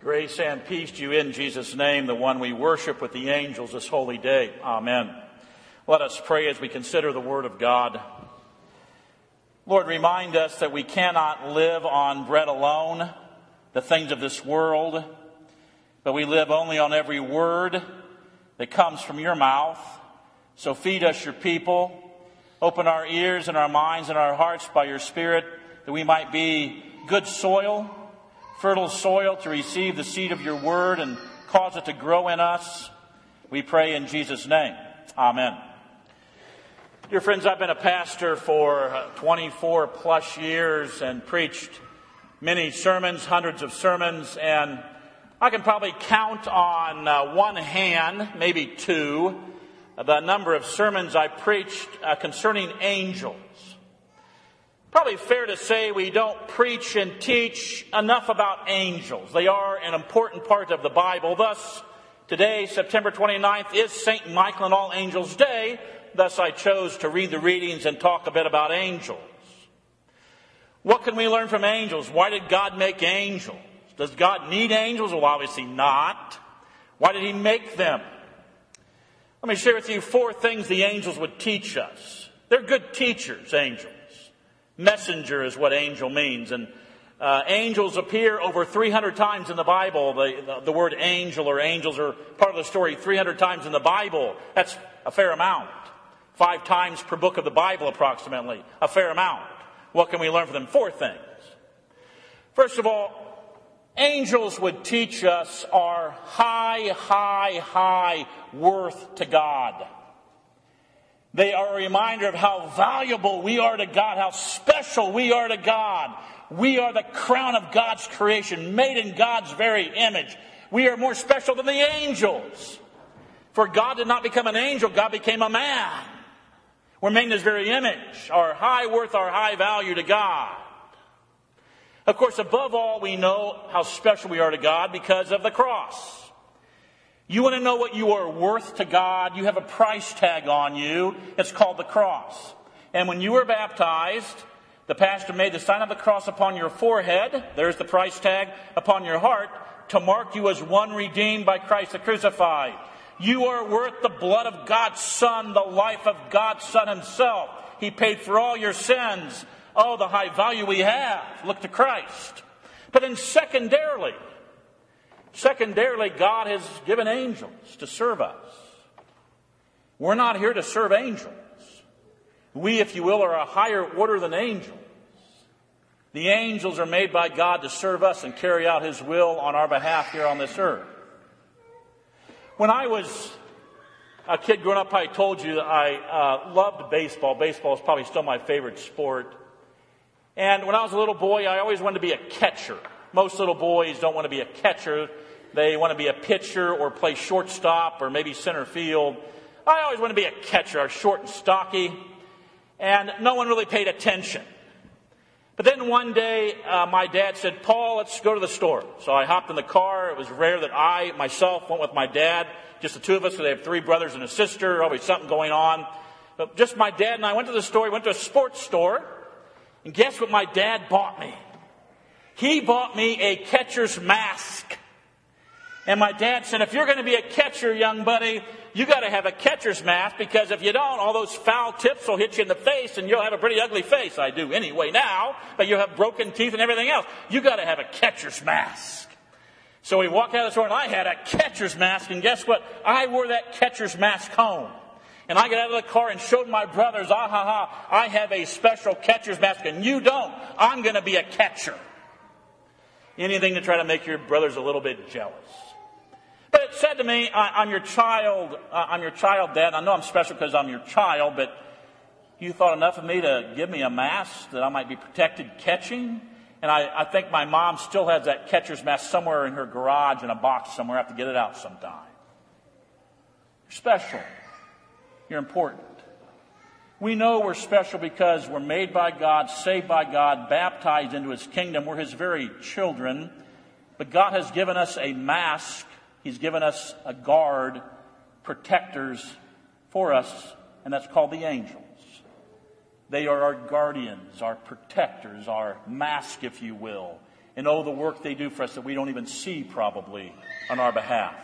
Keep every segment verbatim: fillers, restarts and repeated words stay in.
Grace and peace to you in Jesus' name, the one we worship with the angels this holy day. Amen. Let us pray as we consider the Word of God. Lord, remind us that we cannot live on bread alone, the things of this world, but we live only on every word that comes from your mouth. So feed us, your people. Open our ears and our minds and our hearts by your Spirit, that we might be good soil, fertile soil to receive the seed of your word and cause it to grow in us. We pray in Jesus' name. Amen. Dear friends, I've been a pastor for twenty-four plus years and preached many sermons, hundreds of sermons, and I can probably count on uh, one hand, maybe two, the number of sermons I preached uh, concerning angels. Probably fair to say we don't preach and teach enough about angels. They are an important part of the Bible. Thus, today, September twenty-ninth, is Saint Michael and All Angels Day. Thus, I chose to read the readings and talk a bit about angels. What can we learn from angels? Why did God make angels? Does God need angels? Well, obviously not. Why did he make them? Let me share with you four things the angels would teach us. They're good teachers, angels. Messenger is what angel means. And uh, angels appear over three hundred times in the Bible. The, the, the word angel or angels are part of the story three hundred times in the Bible. That's a fair amount. Five times per book of the Bible approximately. A fair amount. What can we learn from them? Four things. First of all, angels would teach us our high, high, high worth to God. They are a reminder of how valuable we are to God, how special we are to God. We are the crown of God's creation, made in God's very image. We are more special than the angels. For God did not become an angel, God became a man. We're made in his very image, our high worth, our high value to God. Of course, above all, we know how special we are to God because of the cross. You want to know what you are worth to God? You have a price tag on you. It's called the cross. And when you were baptized, the pastor made the sign of the cross upon your forehead. There's the price tag upon your heart to mark you as one redeemed by Christ the crucified. You are worth the blood of God's Son, the life of God's Son himself. He paid for all your sins. Oh, the high value we have. Look to Christ. But then secondarily, Secondarily, God has given angels to serve us. We're not here to serve angels. We, if you will, are a higher order than angels. The angels are made by God to serve us and carry out his will on our behalf here on this earth. When I was a kid growing up, I told you that I uh, loved baseball. Baseball is probably still my favorite sport. And when I was a little boy, I always wanted to be a catcher. Most little boys don't want to be a catcher. They want to be a pitcher or play shortstop or maybe center field. I always wanted to be a catcher. I was short and stocky. And no one really paid attention. But then one day, uh, my dad said, Paul, let's go to the store. So I hopped in the car. It was rare that I, myself, went with my dad. Just the two of us, because they have three brothers and a sister. Always something going on. But just my dad and I went to the store. We went to a sports store. And guess what my dad bought me? He bought me a catcher's mask. And my dad said, if you're going to be a catcher, young buddy, you got to have a catcher's mask, because if you don't, all those foul tips will hit you in the face and you'll have a pretty ugly face. I do anyway now, but you'll have broken teeth and everything else. You got to have a catcher's mask. So we walked out of the store and I had a catcher's mask, and guess what? I wore that catcher's mask home. And I got out of the car and showed my brothers, ah ha ha, I have a special catcher's mask and you don't. I'm going to be a catcher. Anything to try to make your brothers a little bit jealous. But it said to me, I'm your child, I'm your child, Dad. I know I'm special because I'm your child, but you thought enough of me to give me a mask that I might be protected catching? And I, I think my mom still has that catcher's mask somewhere in her garage in a box somewhere. I have to get it out sometime. You're special. You're important. We know we're special because we're made by God, saved by God, baptized into his kingdom. We're his very children. But God has given us a mask. He's given us a guard, protectors for us, and that's called the angels. They are our guardians, our protectors, our mask, if you will. And oh, the work they do for us that we don't even see probably on our behalf.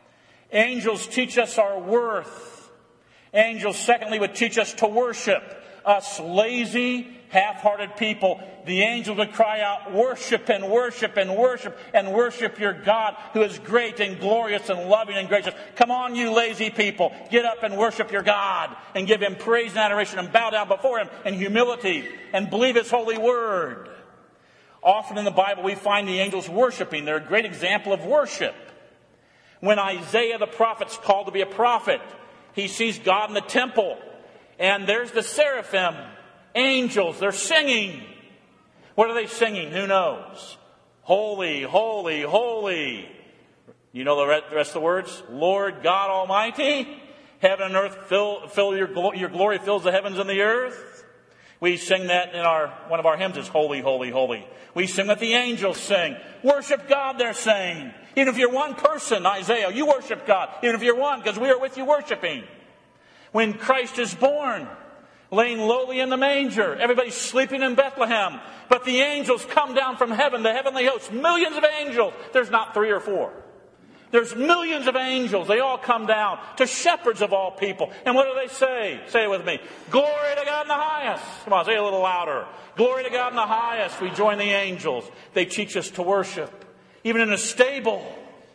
Angels teach us our worth. Angels, secondly, would teach us to worship. Us lazy, half-hearted people, the angels would cry out, worship and worship and worship and worship your God who is great and glorious and loving and gracious. Come on, you lazy people. Get up and worship your God and give Him praise and adoration and bow down before Him in humility and believe His holy word. Often in the Bible we find the angels worshiping. They're a great example of worship. When Isaiah the prophet's called to be a prophet, he sees God in the temple. And there's the seraphim, angels, they're singing. What are they singing? Who knows? Holy, holy, holy. You know the rest of the words? Lord God Almighty, heaven and earth fill, fill your, glo- your glory fills the heavens and the earth. We sing that in our one of our hymns is holy, holy, holy. We sing what the angels sing. Worship God, they're saying. Even if you're one person, Isaiah, you worship God. Even if you're one, because we are with you worshiping. When Christ is born, laying lowly in the manger, everybody's sleeping in Bethlehem. But the angels come down from heaven, the heavenly hosts, millions of angels. There's not three or four. There's millions of angels. They all come down to shepherds of all people. And what do they say? Say it with me. Glory to God in the highest. Come on, say it a little louder. Glory to God in the highest. We join the angels. They teach us to worship. Even in a stable,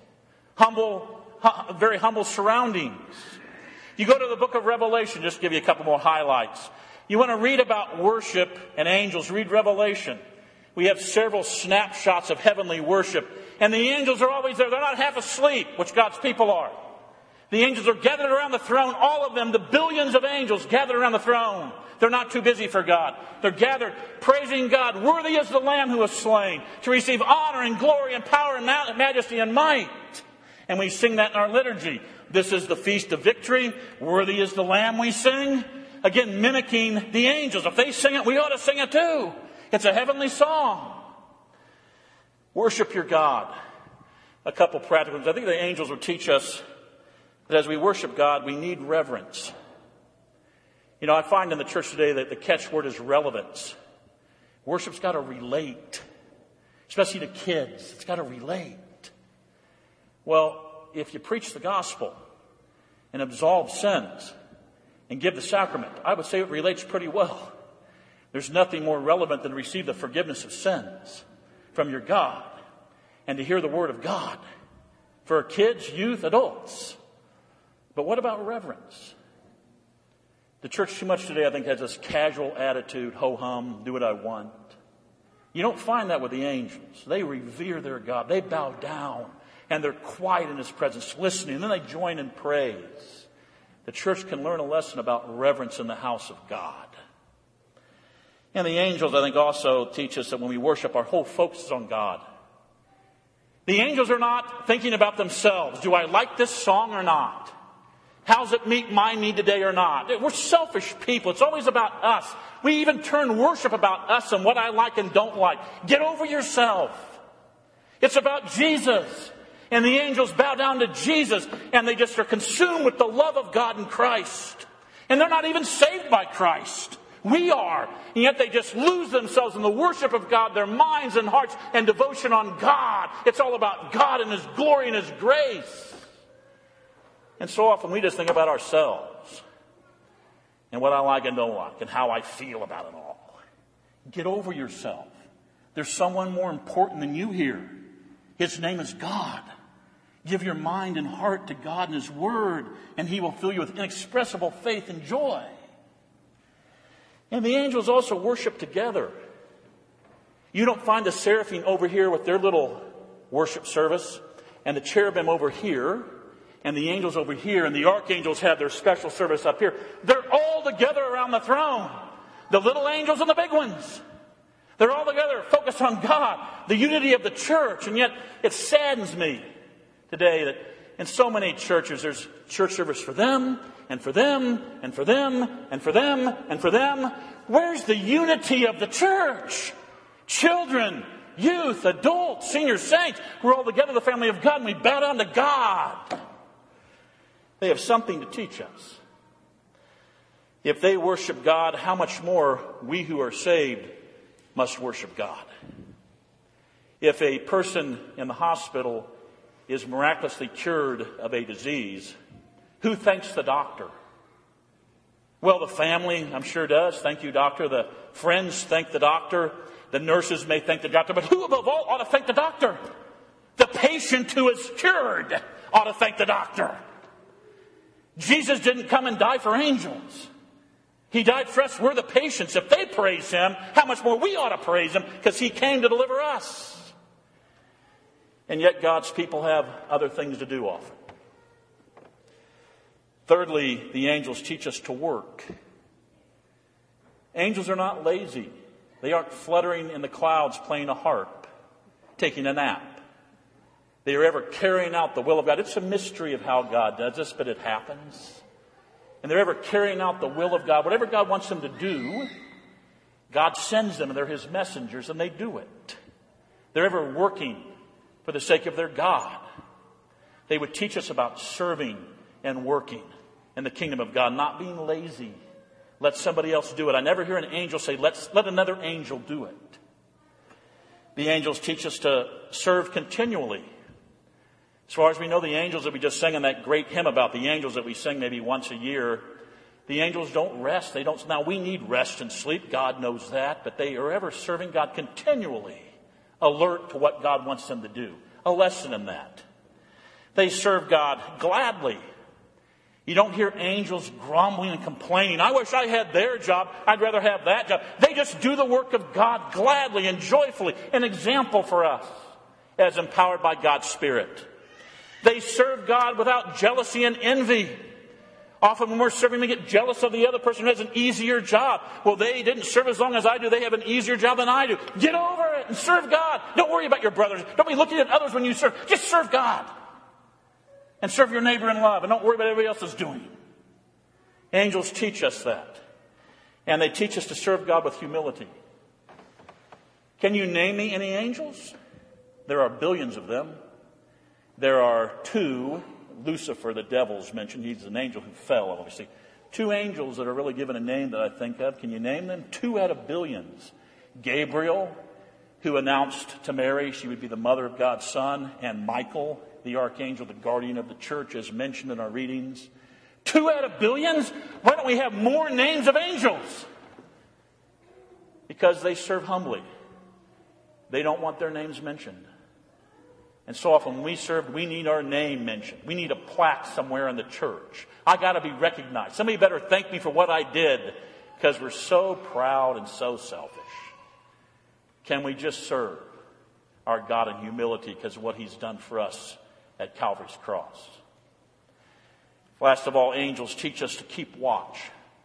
humble, very humble surroundings. You go to the book of Revelation, just to give you a couple more highlights. You want to read about worship and angels, read Revelation. We have several snapshots of heavenly worship. And the angels are always there. They're not half asleep, which God's people are. The angels are gathered around the throne. All of them, the billions of angels gathered around the throne. They're not too busy for God. They're gathered praising God. Worthy is the Lamb who was slain to receive honor and glory and power and majesty and might. And we sing that in our liturgy. This is the feast of victory. Worthy is the Lamb, we sing. Again, mimicking the angels. If they sing it, we ought to sing it too. It's a heavenly song. Worship your God. A couple practical things. I think the angels will teach us that as we worship God, we need reverence. You know, I find in the church today that the catchword is relevance. Worship's got to relate. Especially to kids. It's got to relate. Well, if you preach the gospel and absolve sins and give the sacrament, I would say it relates pretty well. There's nothing more relevant than to receive the forgiveness of sins from your God and to hear the word of God for kids, youth, adults. But what about reverence? The church too much today, I think, has this casual attitude, ho-hum, do what I want. You don't find that with the angels. They revere their God. They bow down. And they're quiet in His presence, listening. And then they join in praise. The church can learn a lesson about reverence in the house of God. And the angels, I think, also teach us that when we worship, our whole focus is on God. The angels are not thinking about themselves. Do I like this song or not? How's it meet my need today or not? We're selfish people. It's always about us. We even turn worship about us and what I like and don't like. Get over yourself. It's about Jesus. And the angels bow down to Jesus, and they just are consumed with the love of God in Christ. And they're not even saved by Christ. We are. And yet they just lose themselves in the worship of God, their minds and hearts and devotion on God. It's all about God and His glory and His grace. And so often we just think about ourselves and what I like and don't like and how I feel about it all. Get over yourself. There's someone more important than you here. His name is God. Give your mind and heart to God and His Word, and He will fill you with inexpressible faith and joy. And the angels also worship together. You don't find the seraphim over here with their little worship service, and the cherubim over here, and the angels over here, and the archangels have their special service up here. They're all together around the throne. The little angels and the big ones. They're all together, focused on God, the unity of the church. And yet it saddens me today that in so many churches there's church service for them, and for them, and for them, and for them, and for them. Where's the unity of the church? Children, youth, adults, senior saints, we're all together, the family of God, and we bow down to God. They have something to teach us. If they worship God, how much more we who are saved must worship God. If a person in the hospital is miraculously cured of a disease, who thanks the doctor? Well, the family, I'm sure, does. Thank you, doctor. The friends thank the doctor. The nurses may thank the doctor. But who above all ought to thank the doctor? The patient who is cured ought to thank the doctor. Jesus didn't come and die for angels. He died for us. We're the patients. If they praise him, how much more we ought to praise him, because he came to deliver us. And yet God's people have other things to do often. Thirdly, the angels teach us to work. Angels are not lazy. They aren't fluttering in the clouds playing a harp, taking a nap. They are ever carrying out the will of God. It's a mystery of how God does this, but it happens. And they're ever carrying out the will of God. Whatever God wants them to do, God sends them, and they're his messengers, and they do it. They're ever working for the sake of their God. They would teach us about serving and working in the kingdom of God, not being lazy. Let somebody else do it. I never hear an angel say, Let's let another angel do it. The angels teach us to serve continually. As far as we know, the angels that we just sang in that great hymn about the angels that we sing maybe once a year, the angels don't rest. They don't. Now, we need rest and sleep. God knows that. But they are ever serving God continually, alert to what God wants them to do. A lesson in that. They serve God gladly. You don't hear angels grumbling and complaining. I wish I had their job. I'd rather have that job. They just do the work of God gladly and joyfully. An example for us as empowered by God's Spirit. They serve God without jealousy and envy. Often when we're serving, we get jealous of the other person who has an easier job. Well, they didn't serve as long as I do. They have an easier job than I do. Get over it and serve God. Don't worry about your brothers. Don't be looking at others when you serve. Just serve God. And serve your neighbor in love. And don't worry about what everybody else is doing. Angels teach us that. And they teach us to serve God with humility. Can you name me any angels? There are billions of them. There are two. Lucifer, the devil's mentioned. He's an angel who fell, obviously. Two angels that are really given a name that I think of. Can you name them? Two out of billions. Gabriel, who announced to Mary she would be the mother of God's Son. And Michael, the archangel, the guardian of the church, as mentioned in our readings. Two out of billions? Why don't we have more names of angels? Because they serve humbly. They don't want their names mentioned. And so often when we serve, we need our name mentioned. We need a plaque somewhere in the church. I got to be recognized. Somebody better thank me for what I did, because we're so proud and so selfish. Can we just serve our God in humility because of what he's done for us at Calvary's cross? Last of all, angels teach us to keep watch,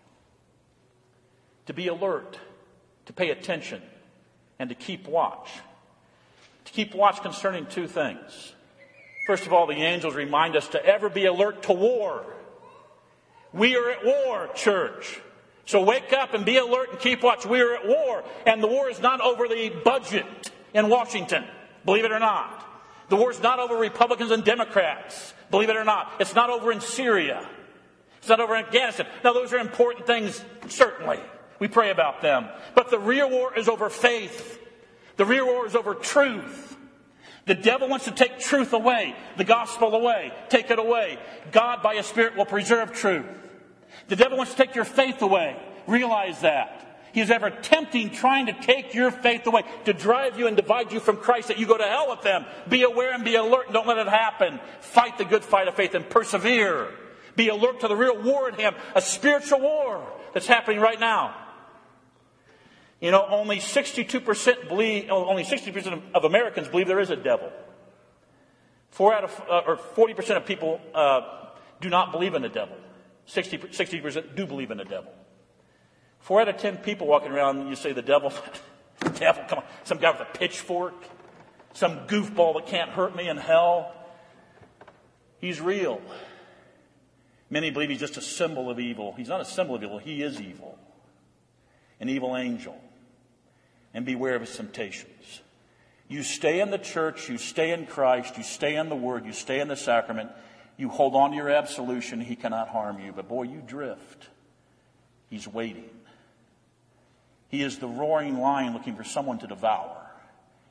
to be alert, to pay attention, and to keep watch. To keep watch concerning two things. First of all, the angels remind us to ever be alert to war. We are at war, church. So wake up and be alert and keep watch. We are at war. And the war is not over the budget in Washington, believe it or not. The war is not over Republicans and Democrats, believe it or not. It's not over in Syria. It's not over in Afghanistan. Now, those are important things, certainly. We pray about them. But the real war is over faith. The real war is over truth. The devil wants to take truth away, the gospel away, take it away. God, by his Spirit, will preserve truth. The devil wants to take your faith away. Realize that. He is ever tempting, trying to take your faith away, to drive you and divide you from Christ, that you go to hell with them. Be aware and be alert and don't let it happen. Fight the good fight of faith and persevere. Be alert to the real war at hand, a spiritual war that's happening right now. You know, only sixty-two percent believe, only sixty percent of Americans believe there is a devil. Four out of, uh, or forty percent of people uh, do not believe in the devil. sixty percent do believe in the devil. Four out of ten people walking around, you say the devil, the devil, come on, some guy with a pitchfork, some goofball that can't hurt me in hell. He's real. Many believe he's just a symbol of evil. He's not a symbol of evil. He is evil. An evil angel. And beware of his temptations. You stay in the church, you stay in Christ, you stay in the Word, you stay in the sacrament, you hold on to your absolution, he cannot harm you. But boy, you drift. He's waiting. He is the roaring lion looking for someone to devour.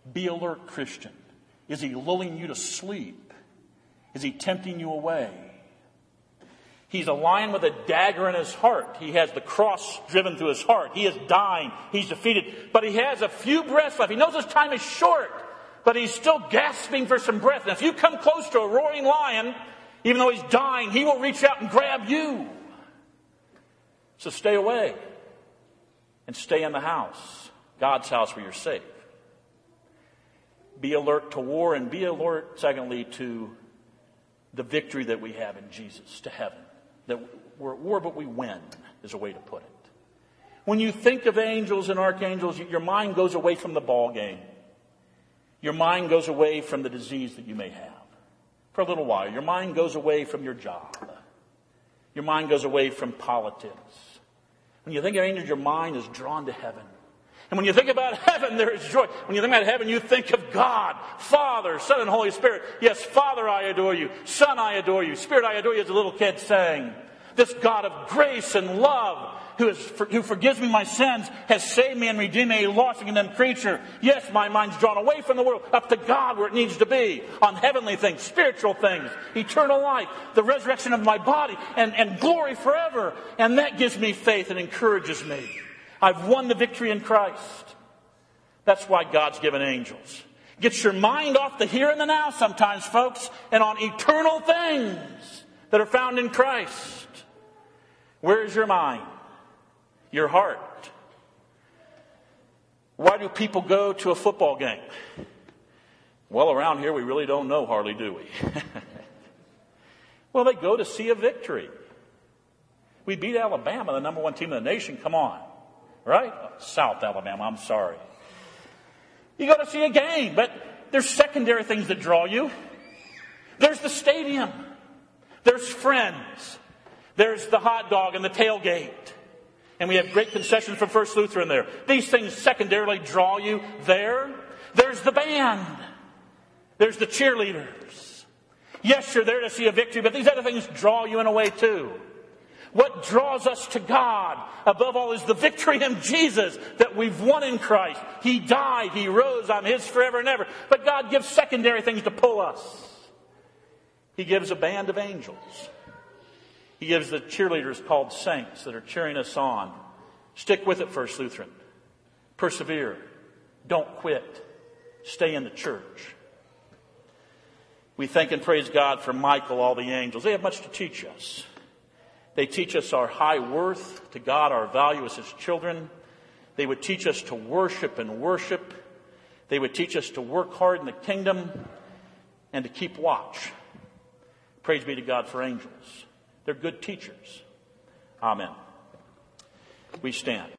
Be alert, Christian. Is he lulling you to sleep? Is he tempting you away? He's a lion with a dagger in his heart. He has the cross driven through his heart. He is dying. He's defeated. But he has a few breaths left. He knows his time is short, but he's still gasping for some breath. And if you come close to a roaring lion, even though he's dying, he will reach out and grab you. So stay away and stay in the house, God's house, where you're safe. Be alert to war, and be alert, secondly, to the victory that we have in Jesus, to heaven. That we're at war, but we win, is a way to put it. When you think of angels and archangels, your mind goes away from the ball game. Your mind goes away from the disease that you may have. For a little while, your mind goes away from your job. Your mind goes away from politics. When you think of angels, your mind is drawn to heaven. And when you think about heaven, there is joy. When you think about heaven, you think of God, Father, Son, and Holy Spirit. Yes, Father, I adore you. Son, I adore you. Spirit, I adore you, as a little kid sang. This God of grace and love, who, is, who forgives me my sins, has saved me and redeemed me, a lost and condemned creature. Yes, my mind's drawn away from the world, up to God, where it needs to be, on heavenly things, spiritual things, eternal life, the resurrection of my body, and, and glory forever. And that gives me faith and encourages me. I've won the victory in Christ. That's why God's given angels. Get your mind off the here and the now sometimes, folks, and on eternal things that are found in Christ. Where is your mind? Your heart? Why do people go to a football game? Well, around here we really don't know hardly, do we? Well, they go to see a victory. We beat Alabama, the number one team in the nation. Come on. Right? South Alabama, I'm sorry. You go to see a game, but there's secondary things that draw you. There's the stadium. There's friends. There's the hot dog and the tailgate. And we have great concessions from First Lutheran there. These things secondarily draw you there. There's the band. There's the cheerleaders. Yes, you're there to see a victory, but these other things draw you in a way too. What draws us to God above all is the victory in Jesus that we've won in Christ. He died. He rose. I'm His forever and ever. But God gives secondary things to pull us. He gives a band of angels. He gives the cheerleaders called saints that are cheering us on. Stick with it, First Lutheran. Persevere. Don't quit. Stay in the church. We thank and praise God for Michael, all the angels. They have much to teach us. They teach us our high worth to God, our value as His children. They would teach us to worship and worship. They would teach us to work hard in the kingdom and to keep watch. Praise be to God for angels. They're good teachers. Amen. We stand.